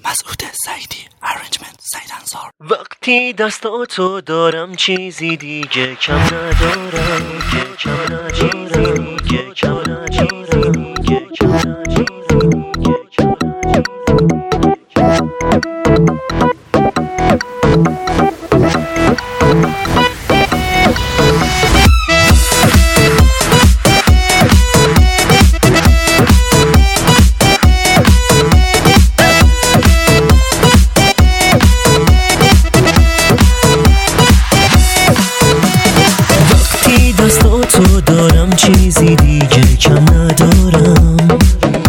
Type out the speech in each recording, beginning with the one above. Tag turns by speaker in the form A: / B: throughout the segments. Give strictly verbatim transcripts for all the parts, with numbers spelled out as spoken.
A: مسعود سعیدی، ارنجمنت سعید انصار.
B: وقتی دستاتو دارم چیزی دیگه کم ندارم، که کم ندارم، که کم ندارم، که کم ندارم. تو دارم چیزی دیگه کم ندارم،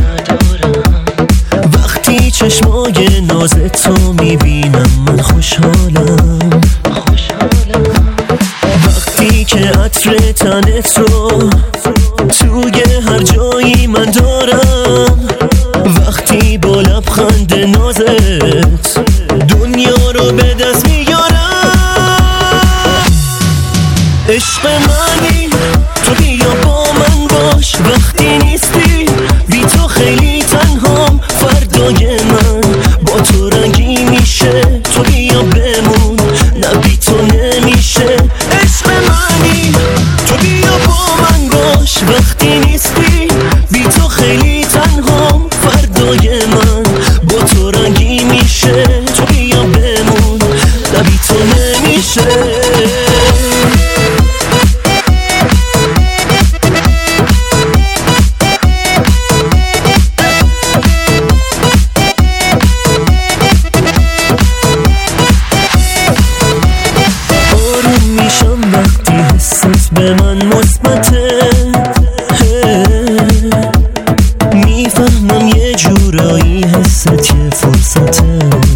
B: وقتی چشمای ناز تو میبینم من خوشحالم، وقتی که عطر تنت رو توی هر جایی من دارم، وقتی با لبخند نازت دنیا رو به دست میارم. عشق منی تو بیا با من باش، وقتی نیستی بی تو خیلی تنهام، فردای من با تو رنگی میشه، تو بیا بمون نه بی تو نمیشه. عشق منی تو بیا با من باش، وقتی نیستی بی تو خیلی تنهام، فردای من با تو رنگی میشه، تو بیا بمون نه بی تو نمیشه. وقتی حست به من مثبته، میفهمم یه جورایی حست یه فرصته،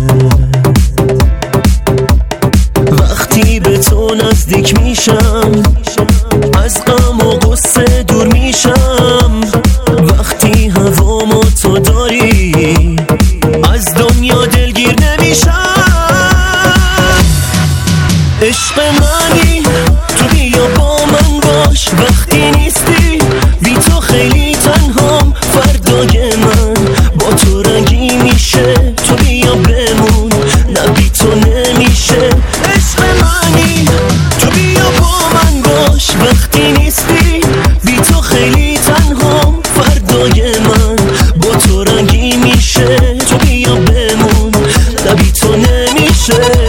B: وقتی به تو نزدیک میشم از غم و غصه دور میشم، وقتی هوامو تو داری از دنیا دلگیر نمیشم. عشق منی تو بیا با من باش، وقتی نیستی بی تو خیلی تنهام، فردای من با تو رنگی میشه، تو بیا بمون نه بی تو نمیشه. عشق منی تو بیا با من باش، وقتی نیستی بی تو خیلی تنهام، فردای من با تو رنگی میشه، تو بیا بمون نه بی تو نمیشه.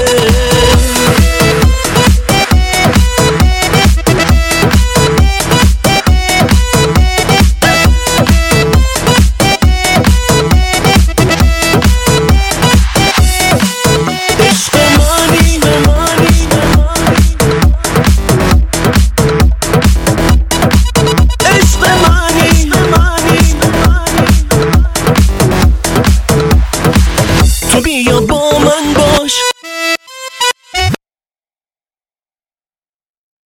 B: تو بیا با من با